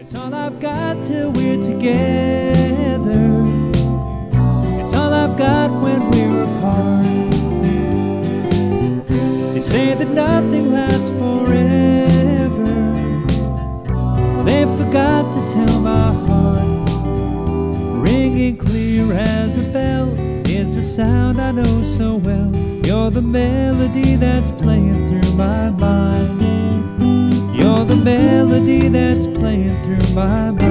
It's all I've got till we're together. It's all I've got when we're apart. They say that nothing lasts forever. Well, they forgot to tell my heart. Ringing clear as a bell is the sound I know so well. You're the melody that's playing through my mind. You're the melody that's playing through my mind.